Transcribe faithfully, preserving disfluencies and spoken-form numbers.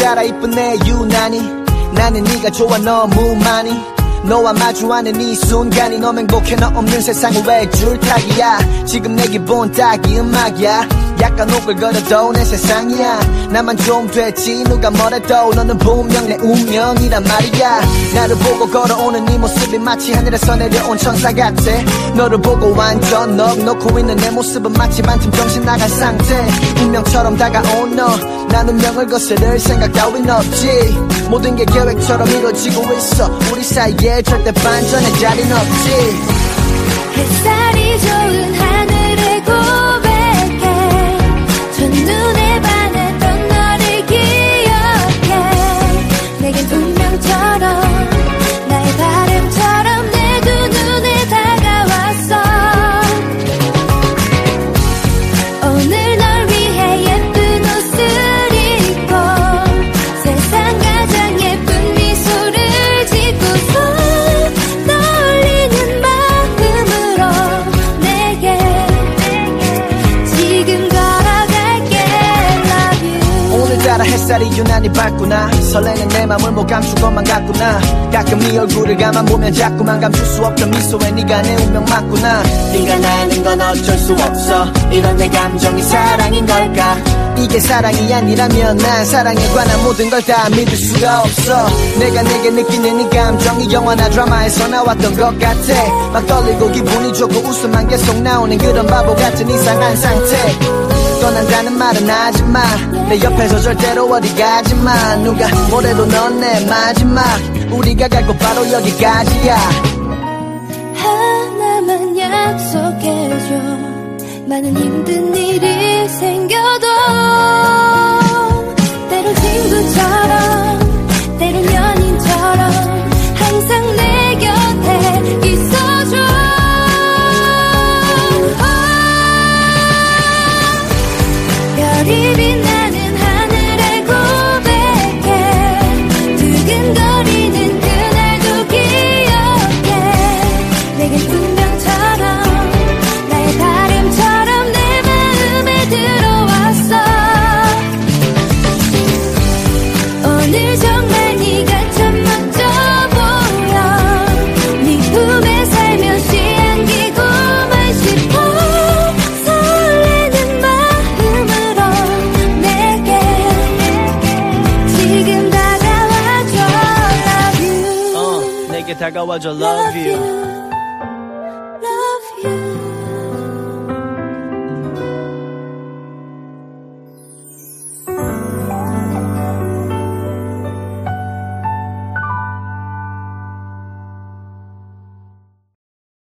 따라 이쁜 내 유난히 나는 네가 좋아 너무 많이 너와 마주하는 이 순간이 너무 행복해 너 없는 세상은 왜 줄타기야 지금 내 기분 딱이 음악이야 약간 오글거려도 내 세상이야 나만 좀 됐지 누가 뭐래도 너는 분명 내 운명이란 말이야 나를 보고 걸어오는 네 모습이 마치 하늘에서 내려온 천사 같아 너를 보고 완전 넋놓고 있는 내 모습은 마치 반쯤 정신 나간 상태 운명처럼 다가온 너 난 운명을 거스를 생각 따윈 없지 모든 게 계획처럼 이루어지고 있어 우리 사이에 절대 반전의 자리는 없지 햇살이 좋은 하늘에 고백해 첫눈에 반했던 너를 기억해 내겐 운명처럼 나의 바람처럼 내 두 눈에 다가왔어 오늘 널 위해 예쁜 옷을 입고 세상 가장 예쁜 미소를 짓고서 떨리는 마음으로 내게 지금 걸어갈게 Love you 오늘따라 햇살이 유난히 밝구나 설레는 내 맘을 못 감출 것만 같구나 가끔 네 얼굴을 가만 보면 자꾸만 감출 수 없던 미소에 네가 내 운명 맞구나 네가 나는 건 어쩔 수 없어 이런 내 감정이 사랑인 걸까 이게 사랑이 아니라면 난 사랑에 관한 모든 걸 다 믿을 수가 없어 내가 내게 느끼는 이 감정이 영화나 드라마에서 나왔던 것 같아 막 떨리고 기분이 좋고 웃음만 계속 나오는 그런 바보 같은 이상한 상태 떠난다는 말은 하지마 내 옆에서 절대로 어디 가지마 누가 뭐래도 넌 내 마지막 우리가 갈 곳 바로 여기까지야 하나만 약속해줘 많은 힘든 일이 생겨도 때론 친구처럼 때론 연인처럼 항상 내 곁에 있어줘 별이 빛나는 하늘에 고백해 두근거리는 그날도 기억해 내겐 운명처럼 나의 바람처럼 내 마음에 들어왔어 오늘 정말 네가 참 멋져 보여 네 품에 살며시 안기고만 싶어 설레는 마음으로 내게 지금 다가와줘 Love you 어, 내게 다가와줘 Love you